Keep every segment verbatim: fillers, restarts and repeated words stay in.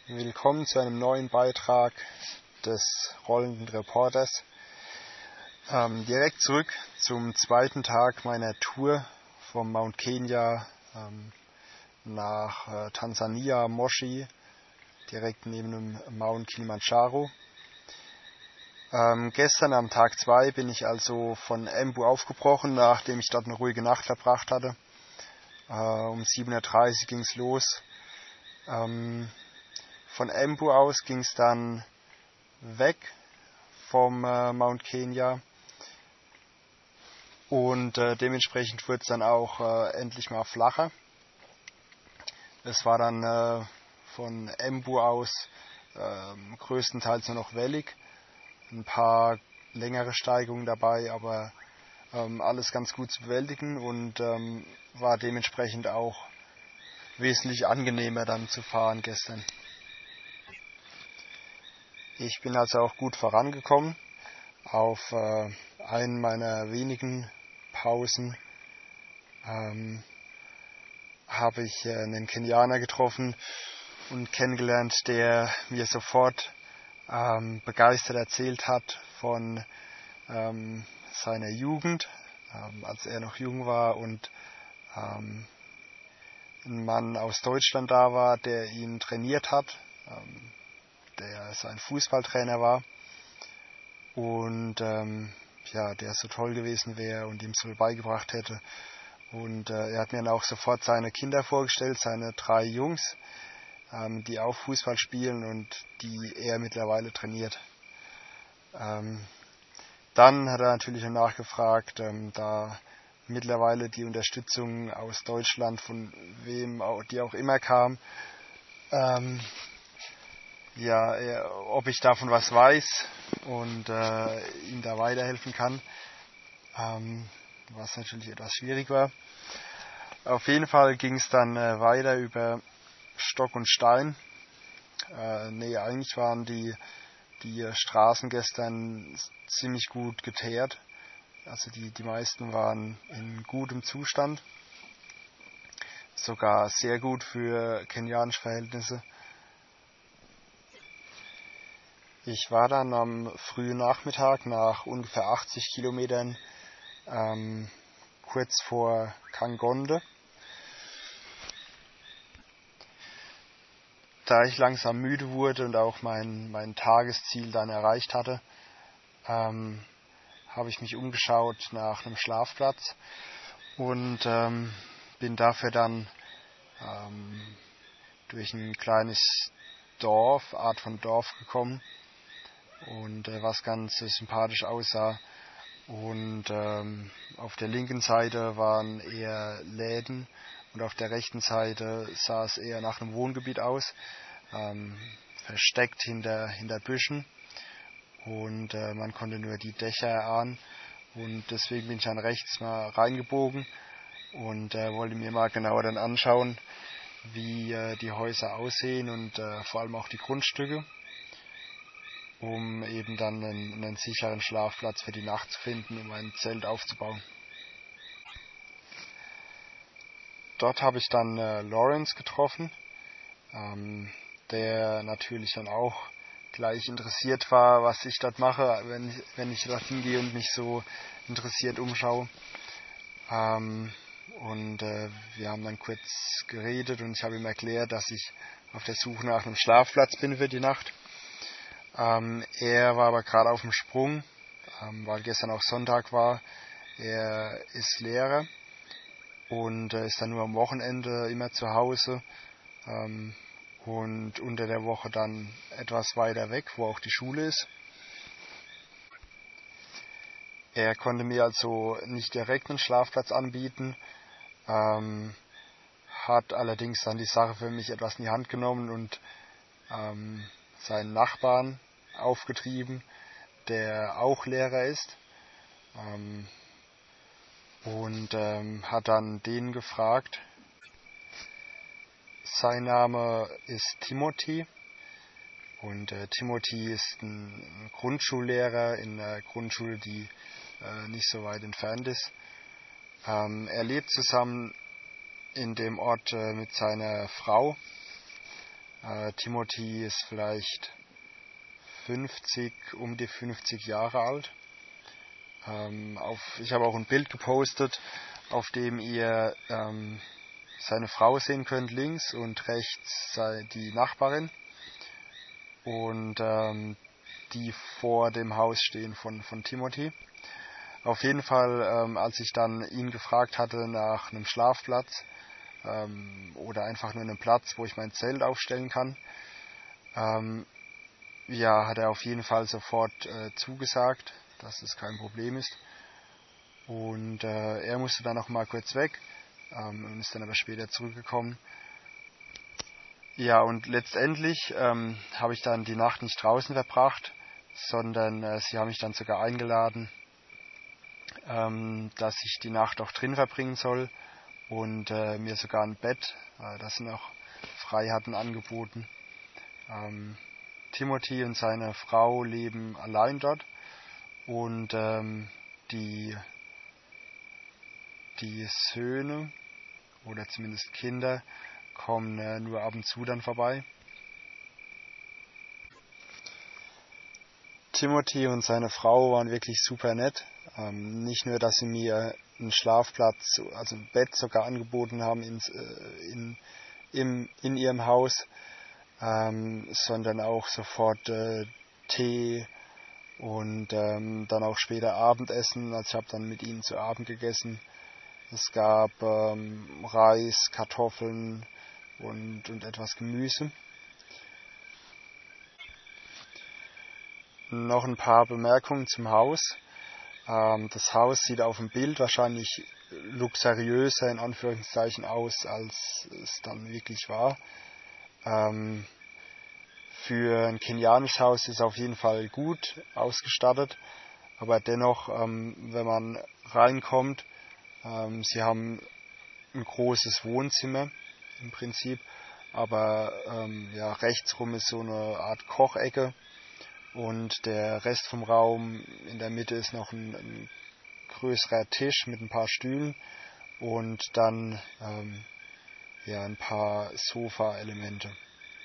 Willkommen zu einem neuen Beitrag des Rollenden Reporters. Ähm, direkt zurück zum zweiten Tag meiner Tour vom Mount Kenya ähm, nach äh, Tansania, Moshi, direkt neben dem Mount Kilimanjaro. Ähm, gestern am Tag zwei bin ich also von Embu aufgebrochen, nachdem ich dort eine ruhige Nacht verbracht hatte. Äh, um sieben Uhr dreißig ging es los. Ähm, Von Embu aus ging es dann weg vom äh, Mount Kenya und äh, dementsprechend wurde es dann auch äh, endlich mal flacher. Es war dann äh, von Embu aus äh, größtenteils nur noch wellig, ein paar längere Steigungen dabei, aber ähm, alles ganz gut zu bewältigen und ähm, war dementsprechend auch wesentlich angenehmer dann zu fahren gestern. Ich bin also auch gut vorangekommen. Auf äh, einen meiner wenigen Pausen ähm, habe ich äh, einen Kenianer getroffen und kennengelernt, der mir sofort ähm, begeistert erzählt hat von ähm, seiner Jugend, ähm, als er noch jung war und ähm, ein Mann aus Deutschland da war, der ihn trainiert hat, ähm, der sein Fußballtrainer war. Und ähm, ja, der so toll gewesen wäre und ihm so beigebracht hätte. Und äh, er hat mir dann auch sofort seine Kinder vorgestellt, seine drei Jungs, ähm, die auch Fußball spielen und die er mittlerweile trainiert. Ähm, dann hat er natürlich noch nachgefragt, ähm, da mittlerweile die Unterstützung aus Deutschland, von wem auch, die auch immer kam, ähm, ja, er, ob ich davon was weiß und äh, ihm da weiterhelfen kann, ähm, was natürlich etwas schwierig war. Auf jeden Fall ging es dann äh, weiter über Stock und Stein. Äh, nee, eigentlich waren die, die Straßen gestern ziemlich gut geteert. Also die, die meisten waren in gutem Zustand. Sogar sehr gut für kenianische Verhältnisse. Ich war dann am frühen Nachmittag nach ungefähr achtzig Kilometern ähm, kurz vor Kangonde. Da ich langsam müde wurde und auch mein, mein Tagesziel dann erreicht hatte, ähm, habe ich mich umgeschaut nach einem Schlafplatz und ähm, bin dafür dann ähm, durch ein kleines Dorf, Art von Dorf gekommen und äh, was ganz äh, sympathisch aussah. Und ähm, auf der linken Seite waren eher Läden und auf der rechten Seite sah es eher nach einem Wohngebiet aus, ähm, versteckt hinter, hinter Büschen und äh, man konnte nur die Dächer erahnen und deswegen bin ich dann rechts mal reingebogen und äh, wollte mir mal genauer dann anschauen, wie äh, die Häuser aussehen und äh, vor allem auch die Grundstücke, um eben dann einen, einen sicheren Schlafplatz für die Nacht zu finden, um ein Zelt aufzubauen. Dort habe ich dann äh, Lawrence getroffen, ähm, der natürlich dann auch gleich interessiert war, was ich dort mache, wenn ich, wenn ich dort hingehe und mich so interessiert umschaue. Ähm, und äh, wir haben dann kurz geredet und ich habe ihm erklärt, dass ich auf der Suche nach einem Schlafplatz bin für die Nacht. Ähm, er war aber gerade auf dem Sprung, ähm, weil gestern auch Sonntag war. Er ist Lehrer und äh, ist dann nur am Wochenende immer zu Hause ähm, und unter der Woche dann etwas weiter weg, wo auch die Schule ist. Er konnte mir also nicht direkt einen Schlafplatz anbieten, ähm, hat allerdings dann die Sache für mich etwas in die Hand genommen und ähm, seinen Nachbarn aufgetrieben, der auch Lehrer ist, ähm, und ähm, hat dann den gefragt. Sein Name ist Timothy und äh, Timothy ist ein Grundschullehrer in einer Grundschule, die äh, nicht so weit entfernt ist. Ähm, er lebt zusammen in dem Ort äh, mit seiner Frau. Äh, Timothy ist vielleicht fünfzig, um die fünfzig Jahre alt. Ähm, auf, ich habe auch ein Bild gepostet, auf dem ihr ähm, seine Frau sehen könnt, links, und rechts sei die Nachbarin. Und ähm, die vor dem Haus stehen von, von Timothy. Auf jeden Fall, ähm, als ich dann ihn gefragt hatte nach einem Schlafplatz ähm, oder einfach nur einem Platz, wo ich mein Zelt aufstellen kann, ähm, ja, hat er auf jeden Fall sofort äh, zugesagt, dass es kein Problem ist. Und äh, er musste dann noch mal kurz weg ähm, und ist dann aber später zurückgekommen. Ja, und letztendlich ähm, habe ich dann die Nacht nicht draußen verbracht, sondern äh, sie haben mich dann sogar eingeladen, ähm, dass ich die Nacht auch drin verbringen soll und äh, mir sogar ein Bett, äh, das sie noch frei hatten, angeboten. Ähm, Timothy und seine Frau leben allein dort und ähm, die, die Söhne oder zumindest Kinder kommen äh, nur ab und zu dann vorbei. Timothy und seine Frau waren wirklich super nett. Ähm, nicht nur, dass sie mir einen Schlafplatz, also ein Bett sogar angeboten haben ins, äh, in, im, in ihrem Haus, ähm, sondern auch sofort äh, Tee und ähm, dann auch später Abendessen. Also ich habe dann mit ihnen zu Abend gegessen. Es gab ähm, Reis, Kartoffeln und, und etwas Gemüse. Noch ein paar Bemerkungen zum Haus. Ähm, das Haus sieht auf dem Bild wahrscheinlich luxuriöser in Anführungszeichen aus, als es dann wirklich war. Ähm, für ein kenianisches Haus ist es auf jeden Fall gut ausgestattet, aber dennoch, ähm, wenn man reinkommt, ähm, sie haben ein großes Wohnzimmer im Prinzip, aber ähm, ja, rechtsrum ist so eine Art Kochecke. Und der Rest vom Raum, in der Mitte ist noch ein, ein größerer Tisch mit ein paar Stühlen und dann ähm, ja, ein paar Sofa-Elemente.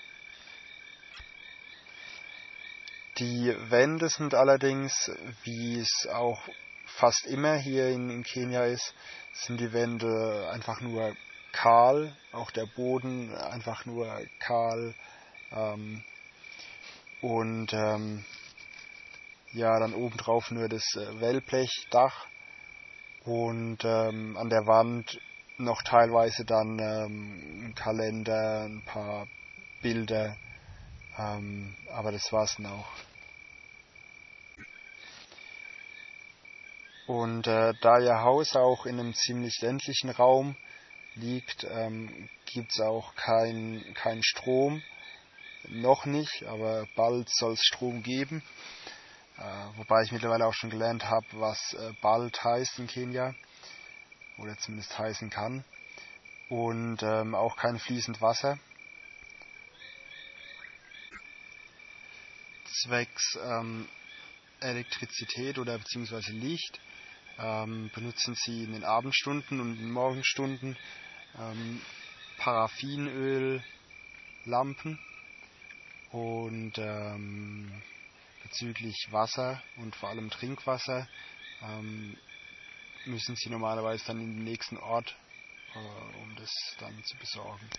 Die Wände sind allerdings, wie es auch fast immer hier in, in Kenia ist, sind die Wände einfach nur kahl, auch der Boden einfach nur kahl. Ähm, und ähm, ja, dann obendrauf nur das äh, Wellblechdach und ähm, an der Wand noch teilweise dann ähm, ein Kalender, ein paar Bilder, ähm, aber das war's dann auch. Und äh, da ihr Haus auch in einem ziemlich ländlichen Raum liegt, ähm, gibt's auch kein, kein Strom, noch nicht, aber bald soll es Strom geben. Äh, wobei ich mittlerweile auch schon gelernt habe, was äh, bald heißt in Kenia, oder zumindest heißen kann. Und ähm, auch kein fließend Wasser. Zwecks ähm, Elektrizität oder beziehungsweise Licht ähm, benutzen sie in den Abendstunden und in den Morgenstunden ähm, Paraffinöllampen und ähm, bezüglich Wasser und vor allem Trinkwasser ähm, müssen sie normalerweise dann in den nächsten Ort, äh, um das dann zu besorgen.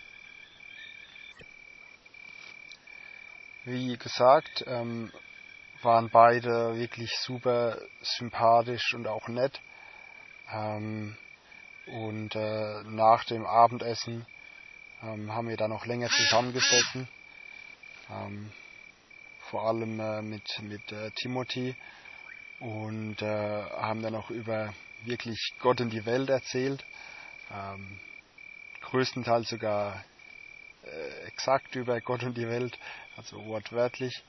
Wie gesagt, ähm, waren beide wirklich super sympathisch und auch nett. Ähm, und äh, nach dem Abendessen ähm, haben wir dann noch länger zusammengesessen. Ähm, vor allem äh, mit, mit äh, Timothy und äh, haben dann auch über wirklich Gott und die Welt erzählt. Ähm, größtenteils sogar äh, exakt über Gott und die Welt, also wortwörtlich.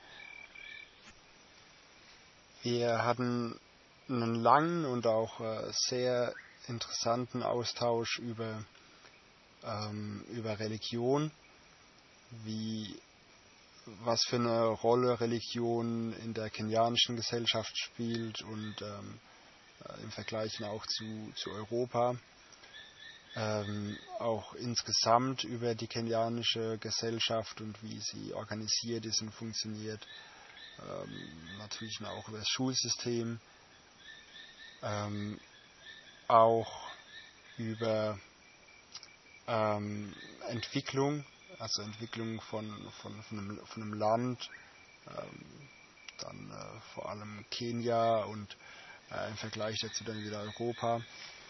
Wir hatten einen langen und auch äh, sehr interessanten Austausch über, ähm, über Religion, wie, was für eine Rolle Religion in der kenianischen Gesellschaft spielt und ähm, äh, im Vergleich auch zu, zu Europa. ähm, auch insgesamt über die kenianische Gesellschaft und wie sie organisiert ist und funktioniert. Ähm, natürlich auch über das Schulsystem, ähm, auch über ähm, Entwicklung, also Entwicklung von, von, von, einem, von einem Land, ähm, dann äh, vor allem Kenia und äh, im Vergleich dazu dann wieder Europa.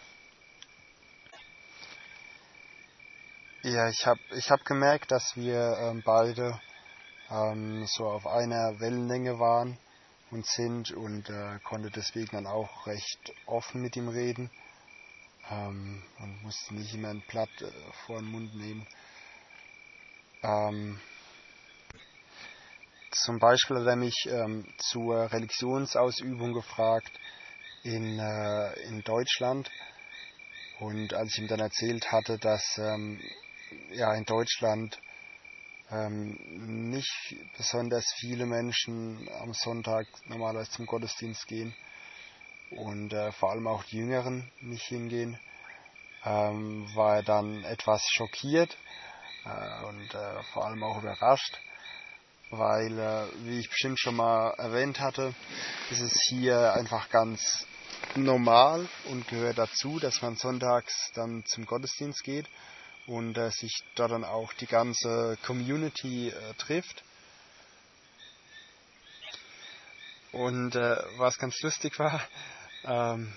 Ja, ich habe ich hab gemerkt, dass wir ähm, beide ähm, so auf einer Wellenlänge waren und sind und äh, konnte deswegen dann auch recht offen mit ihm reden ähm, und musste nicht immer ein Blatt äh, vor den Mund nehmen. Ähm, zum Beispiel hat er mich ähm, zur Religionsausübung gefragt in, äh, in Deutschland. Und als ich ihm dann erzählt hatte, dass ähm, ja, in Deutschland ähm, nicht besonders viele Menschen am Sonntag normalerweise zum Gottesdienst gehen und äh, vor allem auch die Jüngeren nicht hingehen, ähm, war er dann etwas schockiert äh, und äh, vor allem auch überrascht, weil, äh, wie ich bestimmt schon mal erwähnt hatte, ist es hier einfach ganz normal und gehört dazu, dass man sonntags dann zum Gottesdienst geht und äh, sich da dann auch die ganze Community äh, trifft. Und äh, was ganz lustig war, ähm,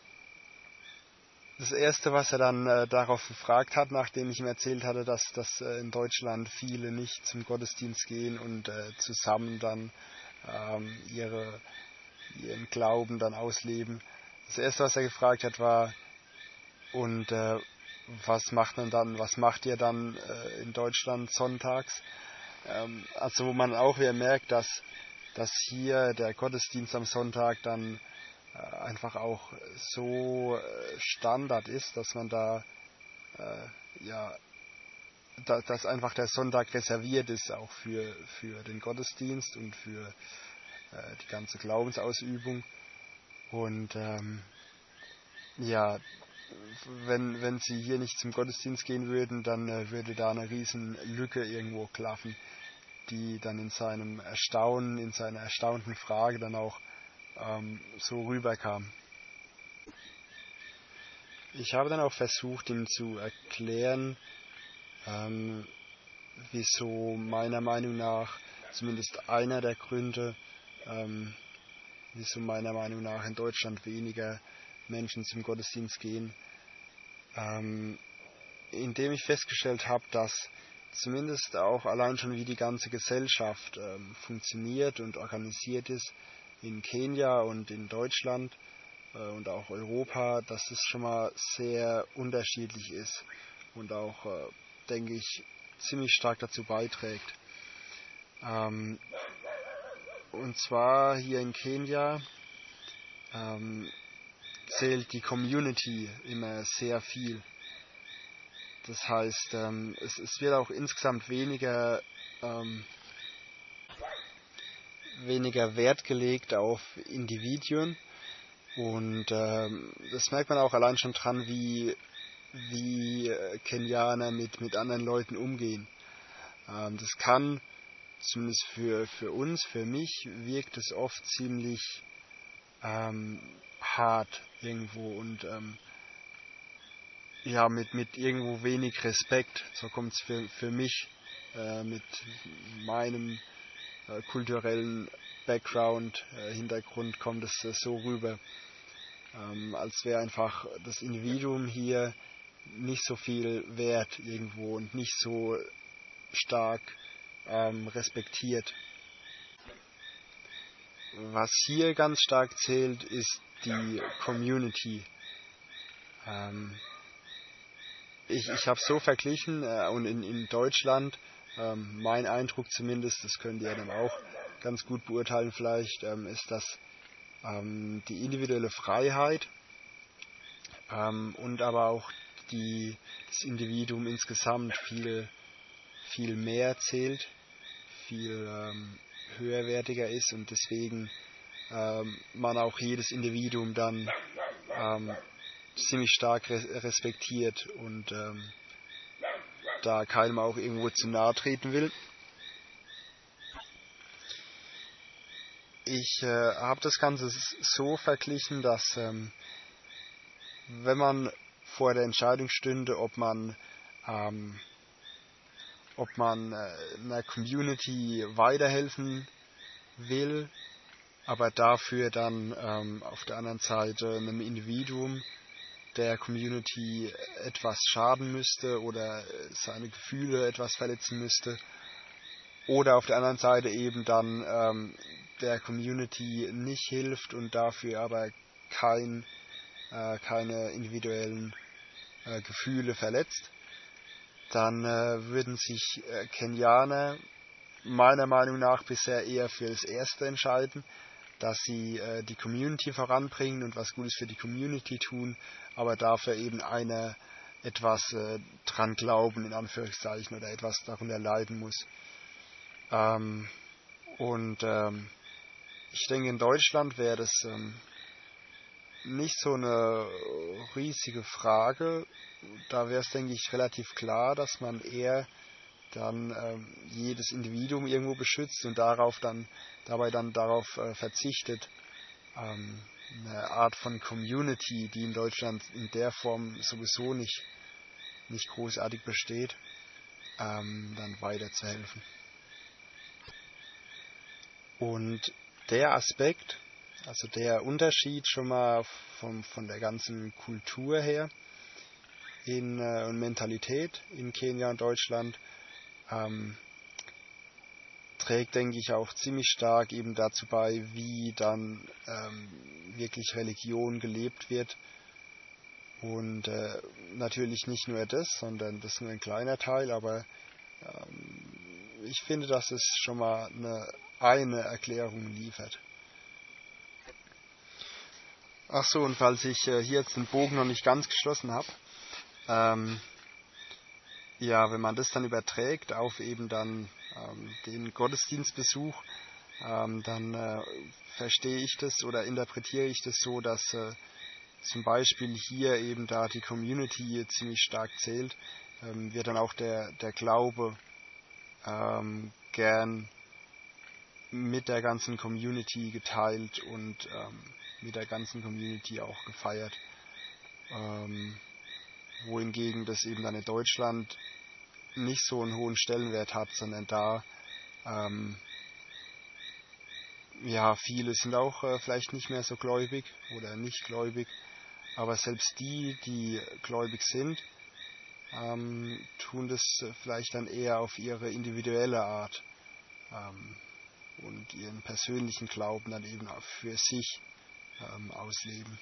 das Erste, was er dann äh, darauf gefragt hat, nachdem ich ihm erzählt hatte, dass, dass äh, in Deutschland viele nicht zum Gottesdienst gehen und äh, zusammen dann ähm, ihre, ihren Glauben dann ausleben. Das Erste, was er gefragt hat, war, und äh, was macht man dann, was macht ihr dann äh, in Deutschland sonntags? Ähm, also wo man auch wieder merkt, dass, dass hier der Gottesdienst am Sonntag dann äh, einfach auch so äh, Standard ist, dass man da äh, ja, da, dass einfach der Sonntag reserviert ist auch für, für den Gottesdienst und für äh, die ganze Glaubensausübung. Und ähm, ja, wenn, wenn sie hier nicht zum Gottesdienst gehen würden, dann äh, würde da eine riesen Lücke irgendwo klaffen, die dann in seinem Erstaunen, in seiner erstaunten Frage dann auch ähm, so rüberkam. Ich habe dann auch versucht, ihm zu erklären, ähm, wieso meiner Meinung nach, zumindest einer der Gründe, ähm, wieso meiner Meinung nach in Deutschland weniger Menschen zum Gottesdienst gehen, ähm, indem ich festgestellt habe, dass zumindest auch allein schon wie die ganze Gesellschaft ähm, funktioniert und organisiert ist in Kenia und in Deutschland äh, und auch Europa, dass es schon mal sehr unterschiedlich ist und auch, äh, denke ich, ziemlich stark dazu beiträgt. Ähm, und zwar hier in Kenia ähm, zählt die Community immer sehr viel. Das heißt, ähm, es, es wird auch insgesamt weniger, ähm, weniger Wert gelegt auf Individuen. Und ähm, das merkt man auch allein schon dran, wie, wie äh, Kenianer mit, mit anderen Leuten umgehen. Ähm, das kann, zumindest für, für uns, für mich, wirkt es oft ziemlich ähm, hart irgendwo und ähm, ja, mit, mit irgendwo wenig Respekt. So kommt es für, für mich äh, mit meinem äh, kulturellen Background, äh, Hintergrund kommt es äh, so rüber, ähm, als wäre einfach das Individuum hier nicht so viel wert irgendwo und nicht so stark ähm, respektiert. Was hier ganz stark zählt, ist die Community. Ähm, ich ich habe so verglichen äh, und in, in Deutschland, ähm, mein Eindruck zumindest, das könnt ihr dann auch ganz gut beurteilen vielleicht, ähm, ist, dass ähm, die individuelle Freiheit ähm, und aber auch die, das Individuum insgesamt viel, viel mehr zählt, viel ähm, höherwertiger ist und deswegen ähm, man auch jedes Individuum dann ähm, ziemlich stark respektiert und ähm, da keinem auch irgendwo zu nahe treten will. Ich äh, habe das Ganze so verglichen, dass ähm, wenn man vor der Entscheidung stünde, ob man ähm, ob man äh, einer Community weiterhelfen will, aber dafür dann ähm, auf der anderen Seite einem Individuum der Community etwas schaden müsste oder seine Gefühle etwas verletzen müsste, oder auf der anderen Seite eben dann ähm, der Community nicht hilft und dafür aber kein, äh, keine individuellen äh, Gefühle verletzt, dann äh, würden sich äh, Kenianer meiner Meinung nach bisher eher für das Erste entscheiden, dass sie äh, die Community voranbringen und was Gutes für die Community tun, aber dafür eben einer etwas äh, dran glauben, in Anführungszeichen, oder etwas darunter leiden muss. Ähm, und ähm, ich denke, in Deutschland wäre das ähm, nicht so eine riesige Frage. Da wäre es, denke ich, relativ klar, dass man eher dann ähm, jedes Individuum irgendwo beschützt und darauf dann dabei dann darauf äh, verzichtet, ähm, eine Art von Community, die in Deutschland in der Form sowieso nicht, nicht großartig besteht, ähm, dann weiterzuhelfen. Und der Aspekt, also der Unterschied schon mal vom, von der ganzen Kultur her in, äh, und Mentalität in Kenia und Deutschland, ähm, trägt, denke ich, auch ziemlich stark eben dazu bei, wie dann ähm, wirklich Religion gelebt wird. Und äh, natürlich nicht nur das, sondern das ist nur ein kleiner Teil, aber ähm, ich finde, dass es schon mal eine, eine Erklärung liefert. Ach so, und falls ich äh, hier jetzt den Bogen noch nicht ganz geschlossen habe, ähm, ja, wenn man das dann überträgt auf eben dann ähm, den Gottesdienstbesuch, ähm, dann äh, verstehe ich das oder interpretiere ich das so, dass äh, zum Beispiel hier eben da die Community ziemlich stark zählt, ähm, wird dann auch der, der Glaube ähm, gern mit der ganzen Community geteilt und ähm, mit der ganzen Community auch gefeiert. Ähm, wohingegen das eben dann in Deutschland nicht so einen hohen Stellenwert hat, sondern da ähm, ja, viele sind auch äh, vielleicht nicht mehr so gläubig oder nicht gläubig, aber selbst die, die gläubig sind, ähm, tun das vielleicht dann eher auf ihre individuelle Art ähm, und ihren persönlichen Glauben dann eben auch für sich ähm, ausleben.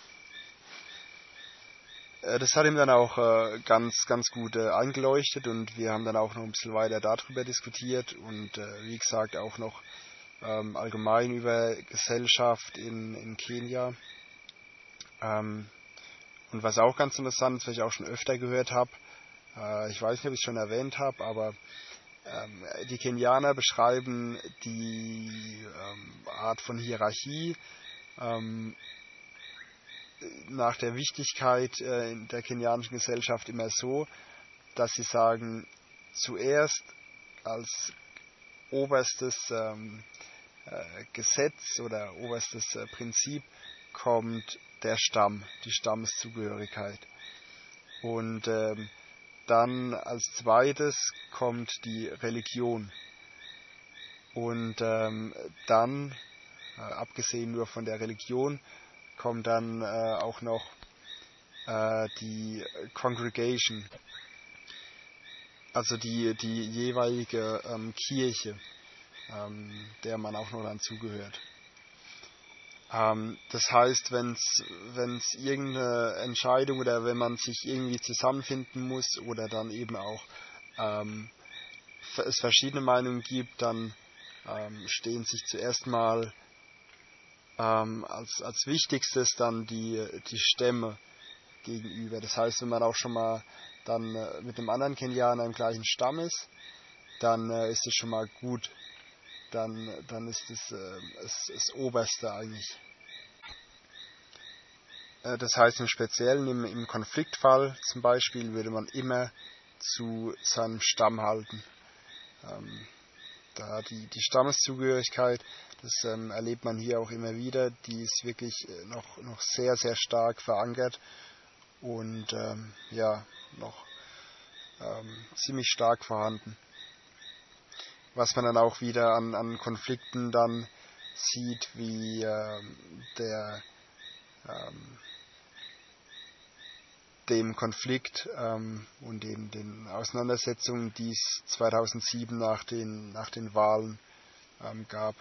Äh, das hat ihm dann auch äh, ganz, ganz gut äh, eingeleuchtet und wir haben dann auch noch ein bisschen weiter darüber diskutiert und äh, wie gesagt auch noch ähm, allgemein über Gesellschaft in, in Kenia. Ähm, und was auch ganz interessant ist, was ich auch schon öfter gehört habe, äh, ich weiß nicht, ob ich es schon erwähnt habe, aber ähm, die Kenianer beschreiben die ähm, Art von Hierarchie ähm, nach der Wichtigkeit äh, in der kenianischen Gesellschaft immer so, dass sie sagen, zuerst als oberstes ähm, äh, Gesetz oder oberstes äh, Prinzip kommt der Stamm, die Stammeszugehörigkeit. Und ähm, dann als zweites kommt die Religion. Und ähm, dann, äh, abgesehen nur von der Religion, kommt dann äh, auch noch äh, die Congregation, also die, die jeweilige ähm, Kirche, ähm, der man auch noch dann zugehört. Ähm, das heißt, wenn es irgendeine Entscheidung oder wenn man sich irgendwie zusammenfinden muss oder dann eben auch ähm, es verschiedene Meinungen gibt, dann ähm, stehen sich zuerst mal ähm, als, als wichtigstes dann die, die Stämme gegenüber. Das heißt, wenn man auch schon mal dann äh, mit einem anderen Kenianer im gleichen Stamm ist, dann äh, ist es schon mal gut. Dann, dann ist es äh, das, das Oberste eigentlich. Äh, das heißt im Speziellen im, im Konfliktfall zum Beispiel würde man immer zu seinem Stamm halten. Ähm, da die, die Stammeszugehörigkeit, das ähm, erlebt man hier auch immer wieder, die ist wirklich äh, noch, noch sehr, sehr stark verankert und ähm, ja, noch ähm, ziemlich stark vorhanden. Was man dann auch wieder an, an Konflikten dann sieht, wie ähm, der ähm, dem Konflikt ähm, und den, den Auseinandersetzungen, die es zweitausendsieben nach den, nach den Wahlen ähm, gab.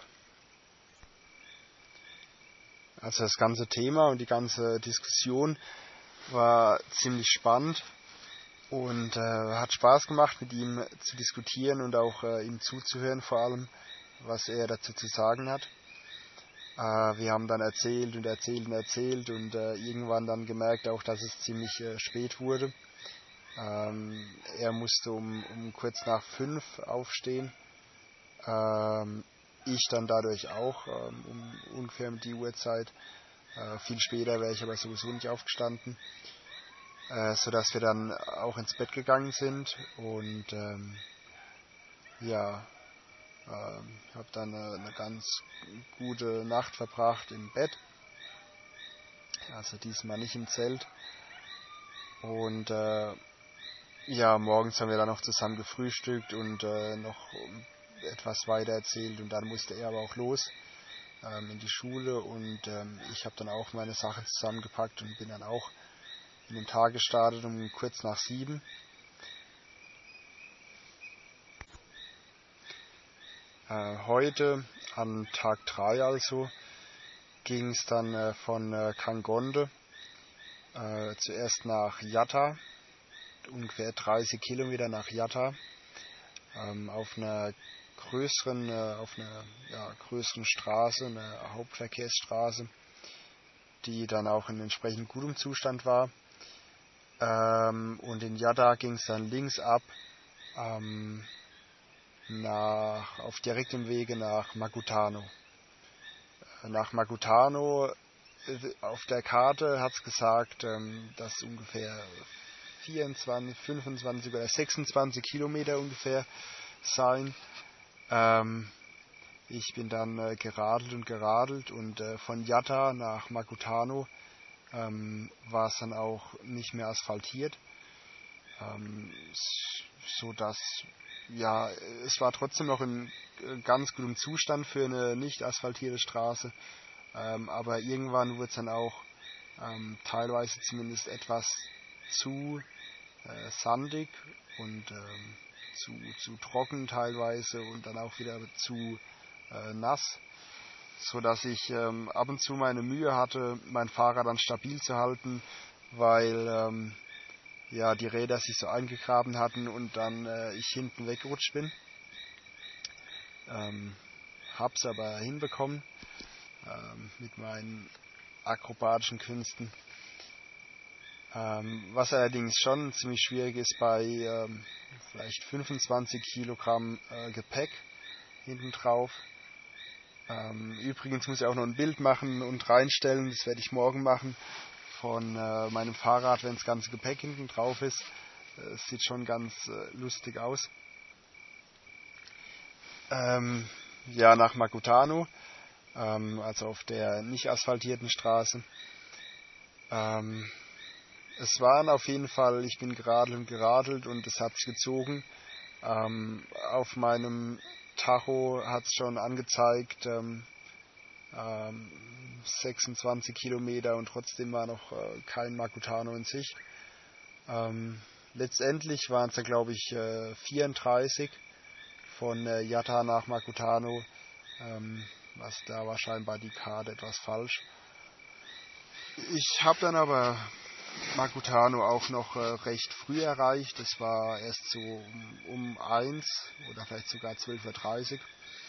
Also das ganze Thema und die ganze Diskussion war ziemlich spannend und äh, hat Spaß gemacht, mit ihm zu diskutieren und auch äh, ihm zuzuhören, vor allem, was er dazu zu sagen hat. Äh, wir haben dann erzählt und erzählt und erzählt und äh, irgendwann dann gemerkt auch, dass es ziemlich äh, spät wurde. Ähm, er musste um, um kurz nach fünf aufstehen. Ähm, ich dann dadurch auch ähm, um ungefähr um die Uhrzeit. Äh, viel später wäre ich aber sowieso nicht aufgestanden, äh, sodass wir dann auch ins Bett gegangen sind und ähm, ja, ähm, habe dann eine, eine ganz gute Nacht verbracht im Bett, also diesmal nicht im Zelt und äh, ja, morgens haben wir dann noch zusammen gefrühstückt und äh, noch etwas weiter erzählt und dann musste er aber auch los ähm, in die Schule und ähm, ich habe dann auch meine Sachen zusammengepackt und bin dann auch in den Tag gestartet um kurz nach sieben. Äh, heute, an Tag drei also, ging es dann äh, von äh, Kangonde äh, zuerst nach Yatta, ungefähr dreißig Kilometer nach Yatta, ähm, auf einer größeren, äh, auf einer ja, größeren Straße, eine Hauptverkehrsstraße, die dann auch in entsprechend gutem Zustand war. Ähm, und in Yatta ging es dann links ab, ähm, nach, auf direktem Wege nach Makutano. Nach Makutano, auf der Karte hat es gesagt, ähm, dass ungefähr vierundzwanzig, fünfundzwanzig oder sechsundzwanzig Kilometer ungefähr sein. Ähm, ich bin dann äh, geradelt und geradelt und äh, von Yatta nach Makutano ähm, war es dann auch nicht mehr asphaltiert, ähm, so dass ja, es war trotzdem noch in ganz gutem Zustand für eine nicht asphaltierte Straße, ähm, aber irgendwann wurde es dann auch ähm, teilweise zumindest etwas zu äh, sandig und ähm, zu, zu trocken teilweise und dann auch wieder zu äh, nass, so dass ich ähm, ab und zu meine Mühe hatte, mein Fahrrad dann stabil zu halten, weil ähm, ja, die Räder sich so eingegraben hatten und dann äh, ich hinten weggerutscht bin. Ähm, hab's aber hinbekommen ähm, mit meinen akrobatischen Künsten. Ähm, was allerdings schon ziemlich schwierig ist bei ähm, vielleicht fünfundzwanzig Kilogramm äh, Gepäck hinten drauf. Ähm, übrigens muss ich auch noch ein Bild machen und reinstellen, das werde ich morgen machen, von äh, meinem Fahrrad, wenn das ganze Gepäck hinten drauf ist. Es sieht schon ganz äh, lustig aus. Ähm, ja, nach Makutano, ähm, also auf der nicht asphaltierten Straße. Ähm, es waren auf jeden Fall, ich bin geradelt und geradelt und es hat sich gezogen. Ähm, auf meinem Tacho hat es schon angezeigt, ähm, ähm, sechsundzwanzig Kilometer und trotzdem war noch äh, kein Makutano in Sicht. Ähm, letztendlich waren es ja, glaube ich, äh, vierunddreißig von äh, Yatta nach Makutano. Ähm, was da war scheinbar die Karte etwas falsch. Ich habe dann aber Makutano auch noch äh, recht früh erreicht. Es war erst so um, um eins oder vielleicht sogar zwölf Uhr dreißig.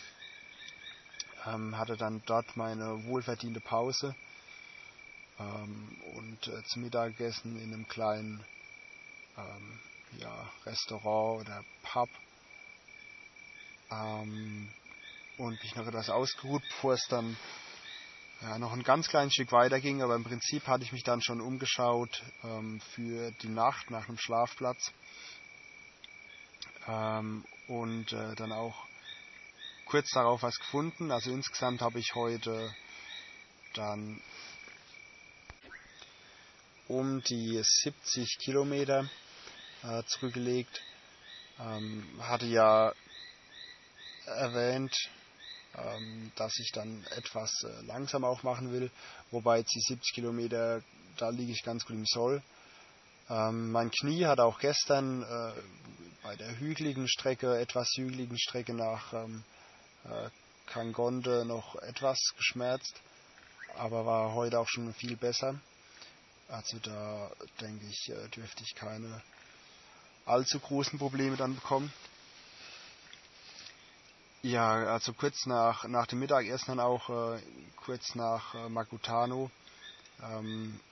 Ähm, hatte dann dort meine wohlverdiente Pause ähm, und äh, zum Mittagessen in einem kleinen ähm, ja, Restaurant oder Pub ähm, und mich noch etwas ausgeruht, bevor es dann ja, noch ein ganz kleines Stück weiter ging, aber im Prinzip hatte ich mich dann schon umgeschaut ähm, für die Nacht nach einem Schlafplatz ähm, und äh, dann auch kurz darauf was gefunden. Also insgesamt habe ich heute dann um die siebzig Kilometer äh, zurückgelegt. Ähm, hatte ja erwähnt, ähm, dass ich dann etwas äh, langsam auch machen will, wobei jetzt die siebzig Kilometer, da liege ich ganz gut im Soll. Ähm, mein Knie hat auch gestern äh, bei der hügeligen Strecke, etwas hügeligen Strecke nach ähm, äh, Kangonde noch etwas geschmerzt, aber war heute auch schon viel besser. Also da denke ich, äh, dürfte ich keine allzu großen Probleme dann bekommen. Ja, also kurz nach, nach dem Mittagessen dann auch, äh, kurz nach äh, Makutano. Ähm,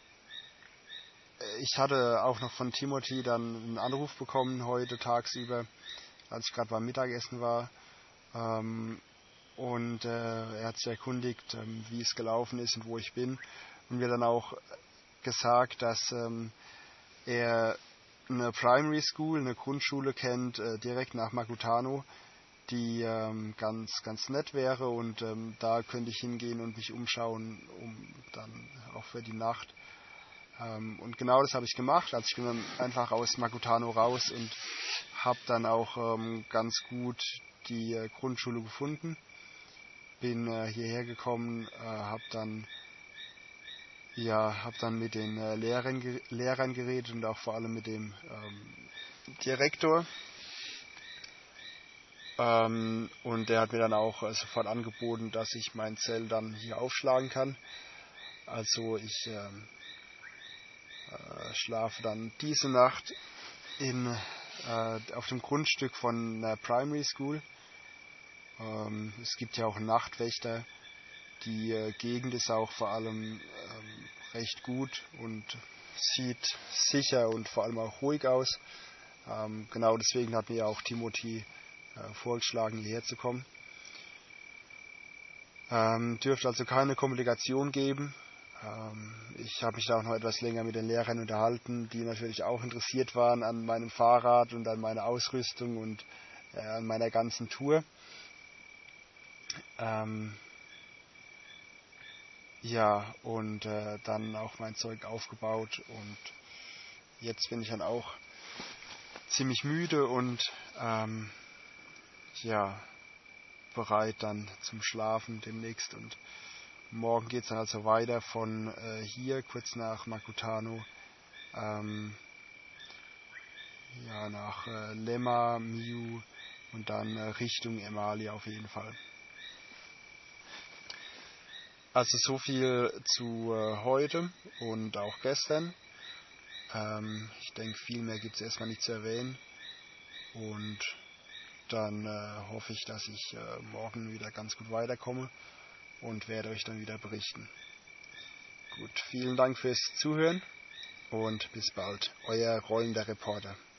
ich hatte auch noch von Timothy dann einen Anruf bekommen heute tagsüber, als ich gerade beim Mittagessen war. Ähm, und äh, er hat sich erkundigt, ähm, wie es gelaufen ist und wo ich bin. Und mir dann auch gesagt, dass ähm, er eine Primary School, eine Grundschule kennt, äh, direkt nach Makutano, die ähm, ganz, ganz nett wäre und ähm, da könnte ich hingehen und mich umschauen, um dann auch für die Nacht. Ähm, und genau das habe ich gemacht. Also ich bin dann einfach aus Makutano raus und habe dann auch ähm, ganz gut die äh, Grundschule gefunden. Bin äh, hierher gekommen, äh, habe dann ja, habe dann mit den äh, Lehrern, ge- Lehrern geredet und auch vor allem mit dem ähm, Direktor. Ähm, und der hat mir dann auch äh, sofort angeboten, dass ich mein Zelt dann hier aufschlagen kann. Also ich ähm, äh, schlafe dann diese Nacht in, äh, auf dem Grundstück von einer Primary School. Ähm, es gibt ja auch einen Nachtwächter. Die äh, Gegend ist auch vor allem ähm, recht gut und sieht sicher und vor allem auch ruhig aus. Ähm, genau deswegen hat mir auch Timothy äh, vorgeschlagen, hierher zu kommen. Ähm, dürfte also keine Komplikation geben. Ähm, ich habe mich da auch noch etwas länger mit den Lehrern unterhalten, die natürlich auch interessiert waren an meinem Fahrrad und an meiner Ausrüstung und äh, an meiner ganzen Tour. Ähm, ja, und äh, dann auch mein Zeug aufgebaut und jetzt bin ich dann auch ziemlich müde und ähm, ja, bereit dann zum Schlafen demnächst und morgen geht es dann also weiter von äh, hier kurz nach Makutano ähm, ja, nach äh, Lemma, Miu und dann äh, Richtung Emali auf jeden Fall. Also so viel zu äh, heute und auch gestern. Ähm, ich denke, viel mehr gibt es erstmal nicht zu erwähnen und dann äh, hoffe ich, dass ich äh, morgen wieder ganz gut weiterkomme und werde euch dann wieder berichten. Gut, vielen Dank fürs Zuhören und bis bald. Euer rollender Reporter.